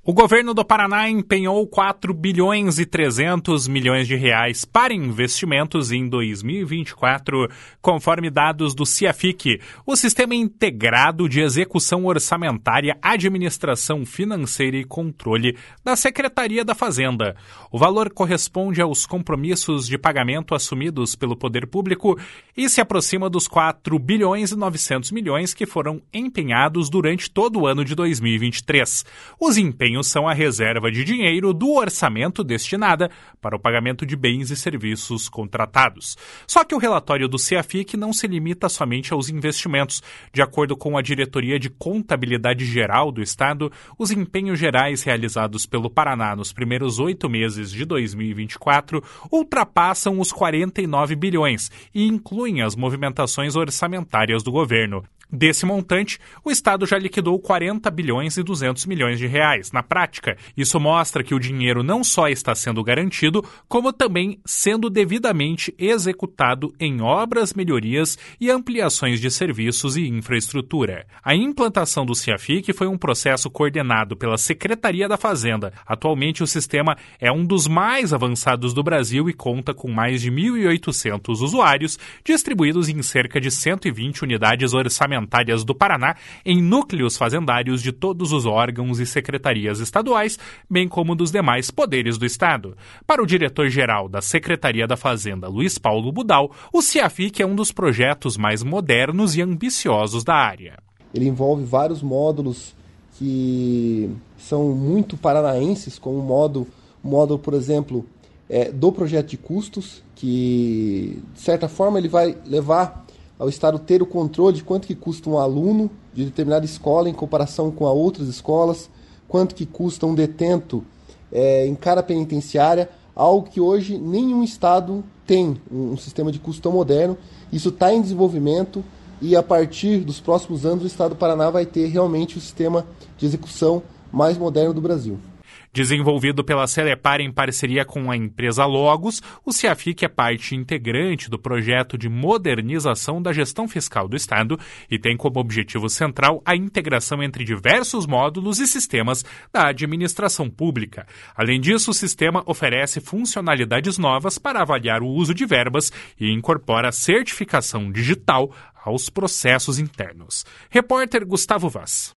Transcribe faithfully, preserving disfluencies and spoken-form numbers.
O governo do Paraná empenhou quatro bilhões e trezentos milhões de reais para investimentos em dois mil e vinte e quatro, conforme dados do CIAFIC, o Sistema Integrado de Execução Orçamentária, Administração Financeira e Controle da Secretaria da Fazenda. O valor corresponde aos compromissos de pagamento assumidos pelo poder público e se aproxima dos quatro bilhões e novecentos milhões que foram empenhados durante todo o ano de dois mil e vinte e três. Os empenhos são a reserva de dinheiro do orçamento destinada para o pagamento de bens e serviços contratados. Só que o relatório do CIAFIC não se limita somente aos investimentos. De acordo com a Diretoria de Contabilidade Geral do Estado, os empenhos gerais realizados pelo Paraná nos primeiros oito meses de dois mil e vinte e quatro ultrapassam os quarenta e nove bilhões e incluem as movimentações orçamentárias do governo. Desse montante, o Estado já liquidou quarenta bilhões e duzentos milhões de reais. Na prática, isso mostra que o dinheiro não só está sendo garantido, como também sendo devidamente executado em obras, melhorias e ampliações de serviços e infraestrutura. A implantação do CIAFIC foi um processo coordenado pela Secretaria da Fazenda. Atualmente, o sistema é um dos mais avançados do Brasil e conta com mais de mil e oitocentos usuários, distribuídos em cerca de cento e vinte unidades orçamentárias do Paraná em núcleos fazendários de todos os órgãos e secretarias estaduais, bem como dos demais poderes do Estado. Para o diretor-geral da Secretaria da Fazenda, Luiz Paulo Budal, o CIAFIC é um dos projetos mais modernos e ambiciosos da área. Ele envolve vários módulos que são muito paranaenses, como o módulo, o módulo, por exemplo, é, do projeto de custos, que, de certa forma, ele vai levar ao Estado ter o controle de quanto que custa um aluno de determinada escola em comparação com a outras escolas, quanto que custa um detento é, em cada penitenciária, algo que hoje nenhum Estado tem, um, um sistema de custo tão moderno. Isso está em desenvolvimento e a partir dos próximos anos o Estado do Paraná vai ter realmente o sistema de execução mais moderno do Brasil. Desenvolvido pela Celepar em parceria com a empresa Logos, o CIAFIC é parte integrante do projeto de modernização da gestão fiscal do Estado e tem como objetivo central a integração entre diversos módulos e sistemas da administração pública. Além disso, o sistema oferece funcionalidades novas para avaliar o uso de verbas e incorpora certificação digital aos processos internos. Repórter Gustavo Vaz.